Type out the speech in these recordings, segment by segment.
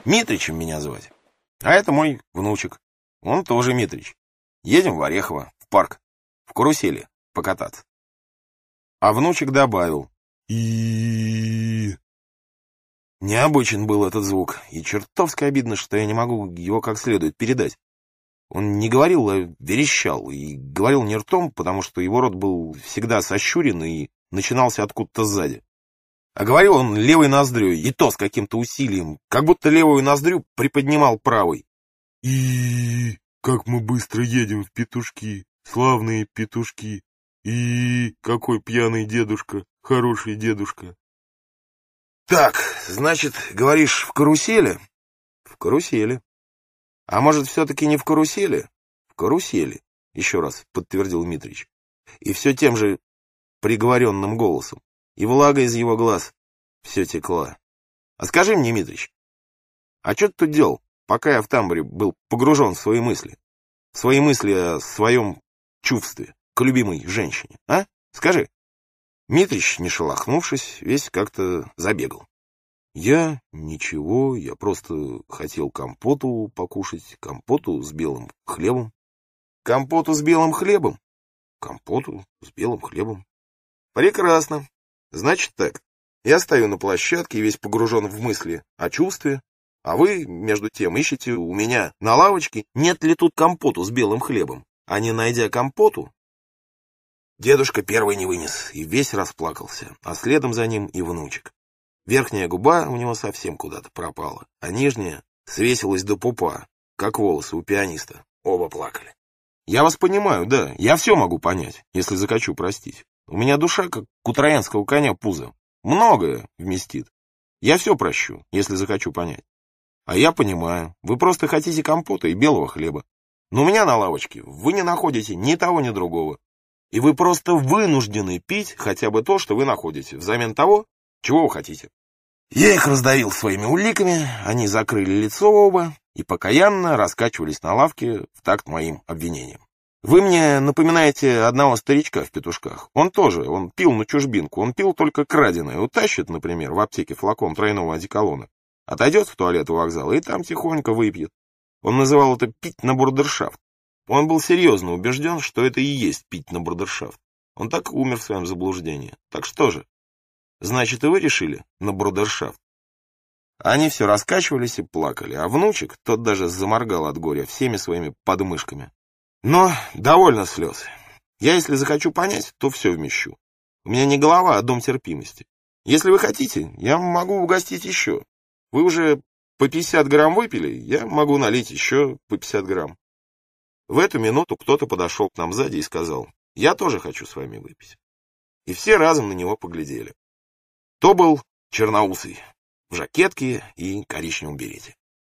Митричем меня звать. А это мой внучек. Он тоже Митрич. Едем в Орехово, в парк, в карусели покататься. А внучек добавил: и необычен был этот звук, и чертовски обидно, что я не могу его как следует передать. Он не говорил, а верещал, и говорил не ртом, потому что его рот был всегда сощурен и начинался откуда-то сзади. А говорил он левой ноздрёй, и то с каким-то усилием, как будто левую ноздрю приподнимал правой. И как мы быстро едем в петушки, славные петушки. И какой пьяный дедушка, хороший дедушка. Так, значит, говоришь, в карусели? В карусели. А может, все-таки не в карусели? В карусели, еще раз подтвердил Митрич. И все тем же приговоренным голосом. И влага из его глаз все текла. А скажи мне, Митрич, а что ты тут делал, пока я в тамбуре был погружен в свои мысли? В свои мысли о своем чувстве к любимой женщине, а? Скажи. Митрич, не шелохнувшись, весь как-то забегал. Я ничего, я просто хотел компоту покушать, компоту с белым хлебом. Компоту с белым хлебом? Компоту с белым хлебом. Прекрасно. Значит так, я стою на площадке, весь погружен в мысли о чувстве, а вы, между тем, ищете у меня на лавочке, нет ли тут компоту с белым хлебом. А не найдя компоту, дедушка первый не вынес и весь расплакался, а следом за ним и внучек. Верхняя губа у него совсем куда-то пропала, а нижняя свесилась до пупа, как волосы у пианиста. Оба плакали. Я вас понимаю, да, я все могу понять, если захочу простить. У меня душа, как у троянского коня пузо. Многое вместит. Я все прощу, если захочу понять. А я понимаю, вы просто хотите компота и белого хлеба. Но у меня на лавочке вы не находите ни того, ни другого. И вы просто вынуждены пить хотя бы то, что вы находите, взамен того, чего вы хотите. Я их раздавил своими уликами, они закрыли лицо оба и покаянно раскачивались на лавке в такт моим обвинениям. Вы мне напоминаете одного старичка в петушках. Он пил на чужбинку, он пил только краденое. Утащит, например, в аптеке флакон тройного одеколона, отойдет в туалет у вокзала и там тихонько выпьет. Он называл это пить на бурдершафт. Он был серьезно убежден, что это и есть пить на бурдершафт. Он так умер в своем заблуждении. Так что же? Значит, и вы решили на брудершафт? Они все раскачивались и плакали, а внучек, тот даже заморгал от горя всеми своими подмышками. Но довольно слез. Я, если захочу понять, то все вмещу. У меня не голова, а дом терпимости. Если вы хотите, я могу угостить еще. Вы уже по 50 грамм выпили, я могу налить еще по 50 грамм. В эту минуту кто-то подошел к нам сзади и сказал: я тоже хочу с вами выпить. И все разом на него поглядели. То был черноусый, в жакетке и коричневом берете.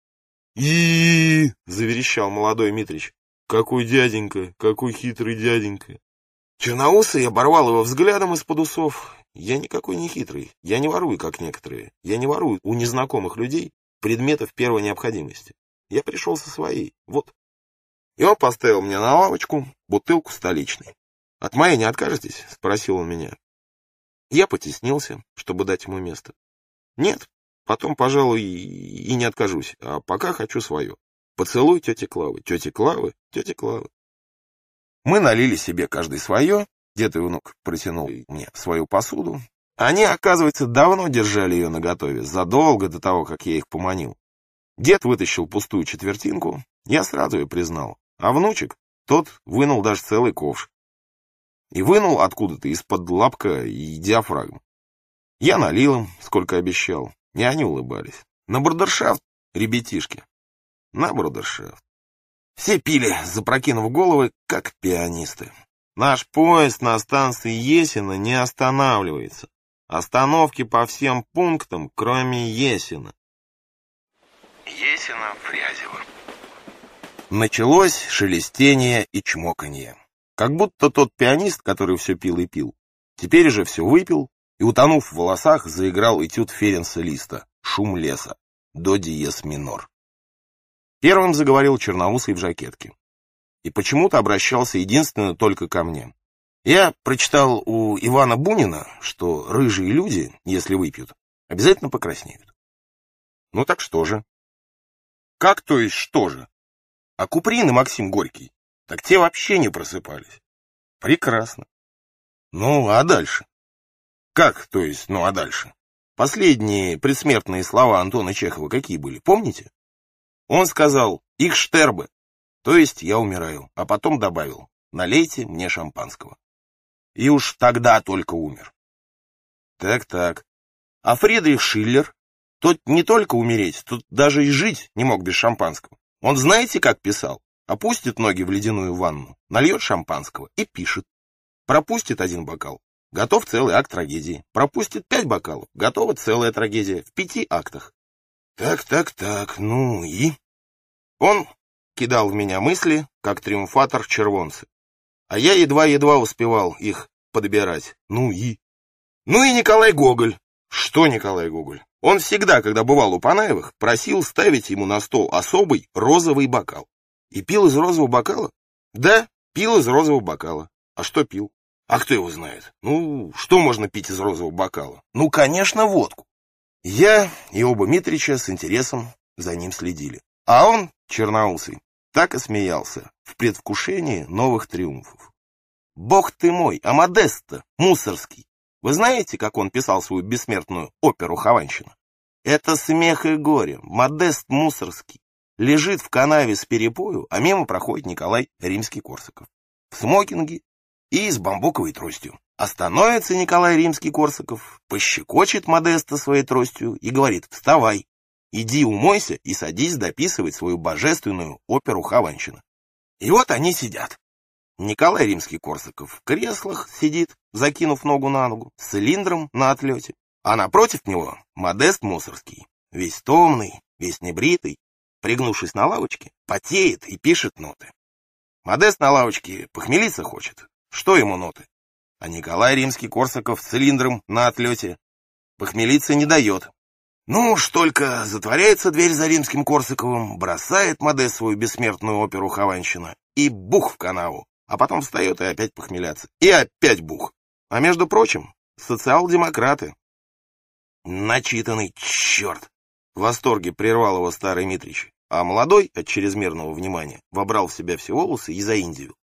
И заверещал молодой Митрич. Какой дяденька, какой хитрый дяденька. Черноусый оборвал его взглядом из-под усов. Я никакой не хитрый, я не ворую, как некоторые. Я не ворую у незнакомых людей предметов первой необходимости. Я пришел со своей, вот. И он поставил мне на лавочку бутылку столичной. От моей не откажетесь? Спросил он меня. Я потеснился, чтобы дать ему место. Нет, потом, пожалуй, и не откажусь, а пока хочу свое. Поцелуй тети Клавы, тети Клавы, тети Клавы. Мы налили себе каждый свое, дед и внук протянул мне свою посуду. Они, оказывается, давно держали ее наготове, задолго до того, как я их поманил. Дед вытащил пустую четвертинку, я сразу ее признал, а внучек, тот вынул даже целый ковш. И вынул откуда-то из-под лобка и диафрагмы. Я налил им, сколько обещал, и они улыбались. На брудершафт, ребятишки, на брудершафт. Все пили, запрокинув головы, как пианисты. Наш поезд на станции Есина не останавливается. Остановки по всем пунктам, кроме Есина. Есина-Фрязево. Началось шелестение и чмоканье. Как будто тот пианист, который все пил и пил, теперь же все выпил и, утонув в волосах, заиграл этюд Ференца Листа «Шум леса», до диез минор. Первым заговорил черноусый в жакетке. И почему-то обращался единственно только ко мне. Я прочитал у Ивана Бунина, что рыжие люди, если выпьют, обязательно покраснеют. Ну так что же? Как, то есть, что же? А Куприн и Максим Горький, так те вообще не просыпались. Прекрасно. Ну, а дальше? Как, то есть, ну, а дальше? Последние предсмертные слова Антона Чехова какие были, помните? Он сказал «их штербе», то есть я умираю, а потом добавил «налейте мне шампанского». И уж тогда только умер. Так. А Фридрих Шиллер? Тот не только умереть, тот даже и жить не мог без шампанского. Он знаете, как писал? Опустит ноги в ледяную ванну, нальет шампанского и пишет. Пропустит один бокал. Готов целый акт трагедии. Пропустит 5 бокалов. Готова целая трагедия в 5 актах. Так, ну и... Он кидал в меня мысли, как триумфатор червонцы. А я едва-едва успевал их подбирать. Ну и Николай Гоголь. Что Николай Гоголь? Он всегда, когда бывал у Панаевых, просил ставить ему на стол особый розовый бокал. И пил из розового бокала? Да, пил из розового бокала. А что пил? А кто его знает? Ну, что можно пить из розового бокала? Ну, конечно, водку. Я и оба Митрича с интересом за ним следили. А он, черноусый, так и смеялся в предвкушении новых триумфов. Бог ты мой, а Модест-то Мусорский. Вы знаете, как он писал свою бессмертную оперу «Хованщина»? Это смех и горе. Модест Мусорский лежит в канаве с перепою, а мимо проходит Николай Римский-Корсаков в смокинге и с бамбуковой тростью. Остановится Николай Римский-Корсаков, пощекочет Модеста своей тростью и говорит: «Вставай, иди умойся и садись дописывать свою божественную оперу «Хованщина». И вот они сидят. Николай Римский-Корсаков в креслах сидит, закинув ногу на ногу, с цилиндром на отлете, а напротив него Модест Мусорский, весь томный, весь небритый, пригнувшись на лавочке, потеет и пишет ноты. Модест на лавочке похмелиться хочет. Что ему ноты? А Николай Римский-Корсаков с цилиндром на отлете похмелиться не дает. Ну уж только затворяется дверь за Римским-Корсаковым, бросает Модест свою бессмертную оперу «Хованщина» и бух в канаву, а потом встает и опять похмеляться. И опять бух. А между прочим, социал-демократы. Начитанный черт! В восторге прервал его старый Митрич, а молодой от чрезмерного внимания вобрал в себя все волосы и заиндивил.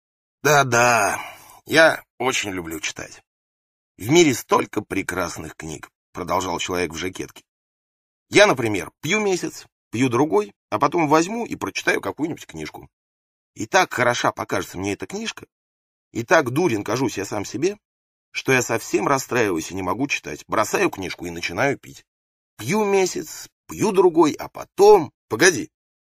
Да, я очень люблю читать. В мире столько прекрасных книг, продолжал человек в жакетке. Я, например, пью месяц, пью другой, а потом возьму и прочитаю какую-нибудь книжку. И так хороша покажется мне эта книжка, и так дурен кажусь я сам себе, что я совсем расстраиваюсь и не могу читать. Бросаю книжку и начинаю пить. Пью месяц, пью другой, а потом... Погоди,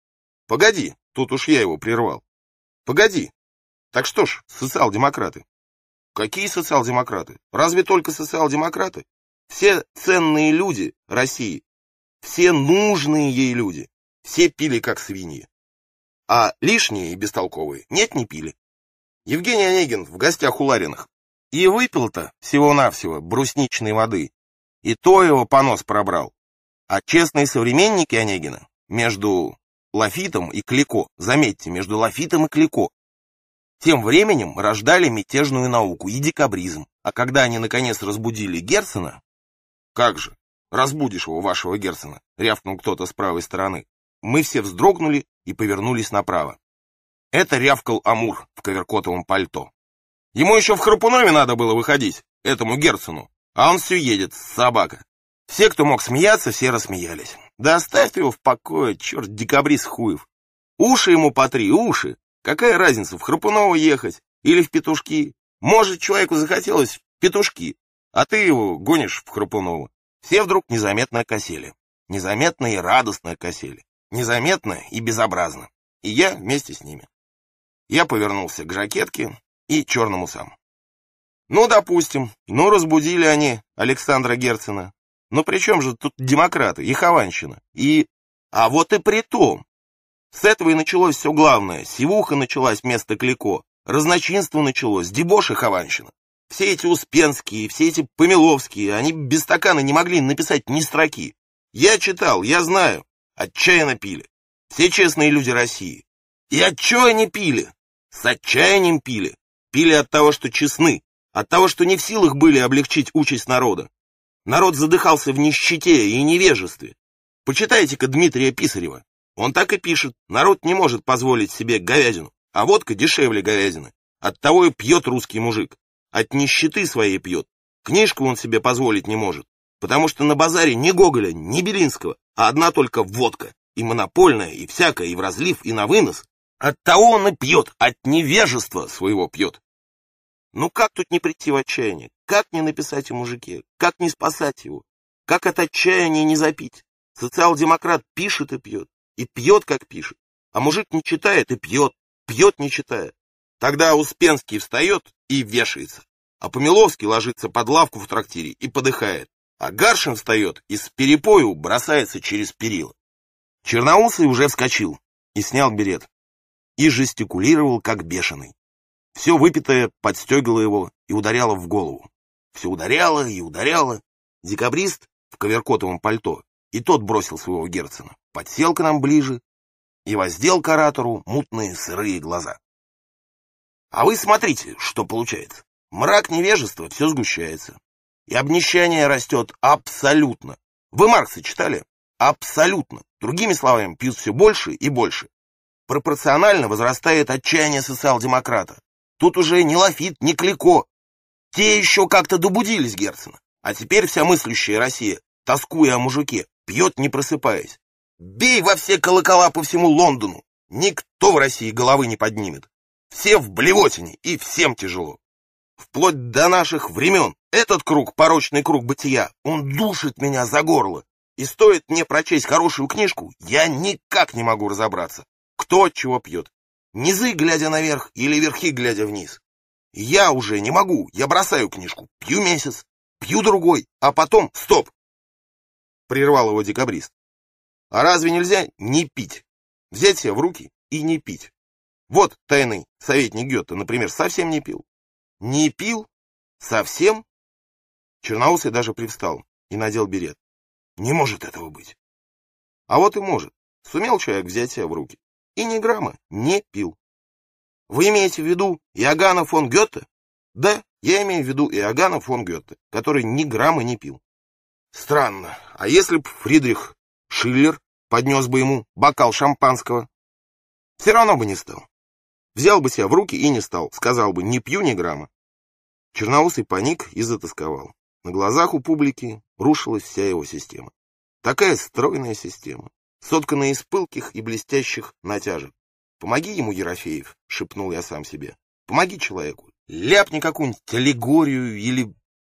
тут уж я его прервал. Погоди. Так что ж, социал-демократы? Какие социал-демократы? Разве только социал-демократы? Все ценные люди России, все нужные ей люди, все пили как свиньи. А лишние и бестолковые нет, не пили. Евгений Онегин в гостях у Лариных. И выпил-то всего-навсего брусничной воды. И то его понос пробрал. А честные современники Онегина между Лафитом и Клико, заметьте, между Лафитом и Клико, тем временем рождали мятежную науку и декабризм. А когда они наконец разбудили Герцена... Как же, разбудишь его, вашего Герцена, рявкнул кто-то с правой стороны. Мы все вздрогнули и повернулись направо. Это рявкал Амур в коверкотовом пальто. Ему еще в Храпунове надо было выходить, этому Герцену, а он все едет, собака. Все, кто мог смеяться, все рассмеялись. Да оставь его в покое, черт, декабрист хуев. Уши ему потри, уши. Какая разница, в Храпуново ехать или в Петушки? Может, человеку захотелось в Петушки, а ты его гонишь в Храпуново. Все вдруг незаметно окосели. Незаметно и радостно окосели. Незаметно и безобразно. И я вместе с ними. Я повернулся к жакетке и черным усам. Ну, допустим, разбудили они Александра Герцена. Но при чем же тут демократы и Хованщина? А вот и при том. С этого и началось все главное. Сивуха началась вместо Клико. Разночинство началось, дебош и Хованщина. Все эти Успенские, все эти Помиловские, они без стакана не могли написать ни строки. Я читал, я знаю. Отчаянно пили. Все честные люди России. И от чего они пили? С отчаянием пили. Пили от того, что честны. От того, что не в силах были облегчить участь народа. Народ задыхался в нищете и невежестве. Почитайте-ка Дмитрия Писарева. Он так и пишет: народ не может позволить себе говядину, а водка дешевле говядины. Оттого и пьет русский мужик. От нищеты своей пьет. Книжку он себе позволить не может, потому что на базаре ни Гоголя, ни Белинского, а одна только водка. И монопольная, и всякая, и в разлив, и на вынос. Оттого он и пьет, от невежества своего пьет. Ну как тут не прийти в отчаяние? Как не написать о мужике? Как не спасать его? Как от отчаяния не запить? Социал-демократ пишет, и пьет, как пишет. А мужик не читает и пьет не читая. Тогда Успенский встает и вешается, а Помиловский ложится под лавку в трактире и подыхает, а Гаршин встает и с перепою бросается через перила. Черноусый уже вскочил и снял берет, и жестикулировал, как бешеный. Все выпитое подстегивало его и ударяло в голову. Все ударяло и ударяло. Декабрист в коверкотовом пальто, и тот бросил своего Герцена, подсел к нам ближе и воздел к оратору мутные сырые глаза. А вы смотрите, что получается. Мрак невежества все сгущается, и обнищание растет абсолютно. Вы Маркса читали? Абсолютно. Другими словами, пьют все больше и больше. Пропорционально возрастает отчаяние социал-демократа. Тут уже ни Лафит, ни Клико. Те еще как-то добудились Герцена. А теперь вся мыслящая Россия, тоскуя о мужике, пьет, не просыпаясь. Бей во все колокола по всему Лондону. Никто в России головы не поднимет. Все в блевотине, и всем тяжело. Вплоть до наших времен этот круг, порочный круг бытия, он душит меня за горло. И стоит мне прочесть хорошую книжку, я никак не могу разобраться, кто от чего пьет. Низы, глядя наверх, или верхи, глядя вниз. Я уже не могу, я бросаю книжку, пью месяц, пью другой, а потом... Стоп! Прервал его декабрист. А разве нельзя не пить? Взять себя в руки и не пить. Вот тайный советник Гёте, например, совсем не пил. Не пил? Совсем? Черноусый даже привстал и надел берет. Не может этого быть. А вот и может. Сумел человек взять себя в руки. И ни грамма не пил. Вы имеете в виду Иоганна фон Гёте? Да, я имею в виду Иоганна фон Гёте, который ни грамма не пил. Странно. А если б Фридрих Шиллер поднес бы ему бокал шампанского? Все равно бы не стал. Взял бы себя в руки и не стал. Сказал бы: не пью ни грамма. Черноусый паник и затасковал. На глазах у публики рушилась вся его система. Такая стройная система, сотканная из пылких и блестящих натяжек. «Помоги ему, Ерофеев», — шепнул я сам себе. «Помоги человеку. Ляпни какую-нибудь аллегорию или...»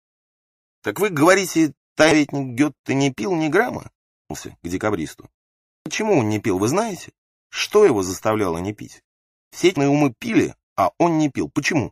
«Так вы говорите, советник Гёте не пил ни грамма?» — к декабристу. «Почему он не пил, вы знаете? Что его заставляло не пить? Все эти умы пили, а он не пил. Почему?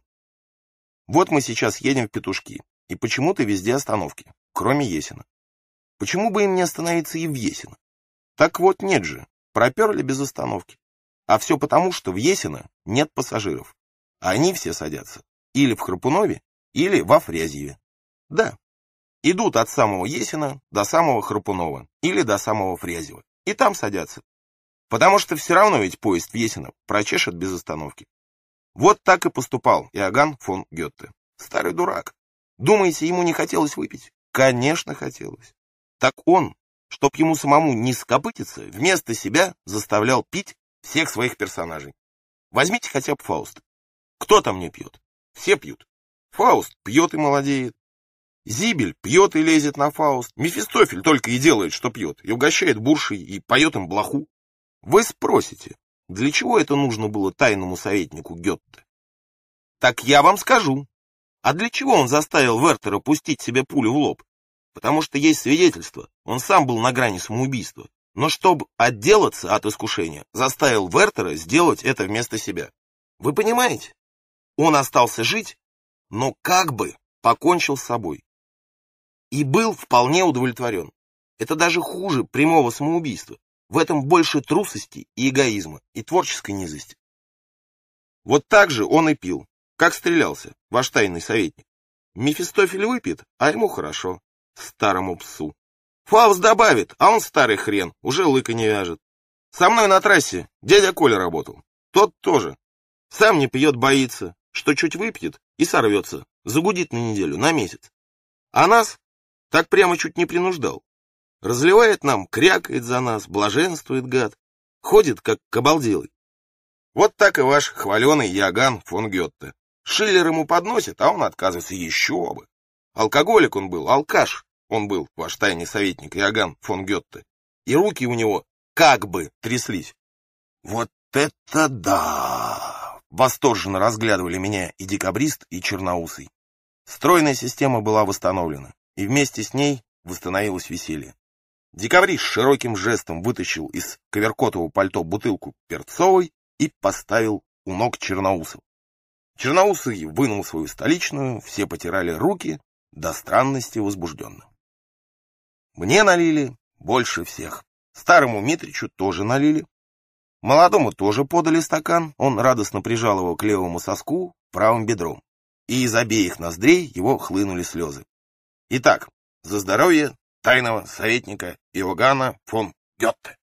Вот мы сейчас едем в Петушки, и почему-то везде остановки, кроме Есина. Почему бы им не остановиться и в Есино? Так вот нет же, проперли без остановки. А все потому, что в Есино нет пассажиров. А они все садятся или в Храпунове, или во Фрязьеве. Да, идут от самого Есина до самого Храпунова или до самого Фрязьева. И там садятся. Потому что все равно ведь поезд в Есино прочешет без остановки. Вот так и поступал Иоганн фон Гёте. Старый дурак. Думаете, ему не хотелось выпить? Конечно, хотелось. Так он, чтоб ему самому не скопытиться, вместо себя заставлял пить всех своих персонажей. Возьмите хотя бы Фауста. Кто там не пьет? Все пьют. Фауст пьет и молодеет. Зибель пьет и лезет на Фауст. Мефистофель только и делает, что пьет, и угощает буршей, и поет им блоху. Вы спросите, для чего это нужно было тайному советнику Гёте? Так я вам скажу. А для чего он заставил Вертера пустить себе пулю в лоб? Потому что есть свидетельство, он сам был на грани самоубийства. Но чтобы отделаться от искушения, заставил Вертера сделать это вместо себя. Вы понимаете? Он остался жить, но как бы покончил с собой. И был вполне удовлетворен. Это даже хуже прямого самоубийства. В этом больше трусости и эгоизма, и творческой низости. Вот так же он и пил, как стрелялся, ваш тайный советник. Мефистофель выпьет, а ему хорошо, старому псу. Фауст добавит, а он старый хрен, уже лыка не вяжет. Со мной на трассе дядя Коля работал, тот тоже. Сам не пьет, боится, что чуть выпьет и сорвется, загудит на неделю, на месяц. А нас так прямо чуть не принуждал. Разливает нам, крякает за нас, блаженствует гад. ходит как обалделый. Вот так и ваш хваленый Иоганн фон Гёте. Шиллер ему подносит, а он отказывается. Еще бы. Алкоголик он был, алкаш. Он был, ваш тайный советник Иоганн фон Гёте. И руки у него как бы тряслись. Вот это да! Восторженно разглядывали меня и декабрист, и черноусый. Стройная система была восстановлена, и вместе с ней восстановилось веселье. Декабрист широким жестом вытащил из коверкотового пальто бутылку перцовой и поставил у ног Черноусова. Черноусый вынул свою столичную, все потирали руки, до странности возбужденно. Мне налили больше всех. Старому Митричу тоже налили. Молодому тоже подали стакан, он радостно прижал его к левому соску правым бедром. И из обеих ноздрей его хлынули слезы. Итак, за здоровье тайного советника Иоганна фон Гёте.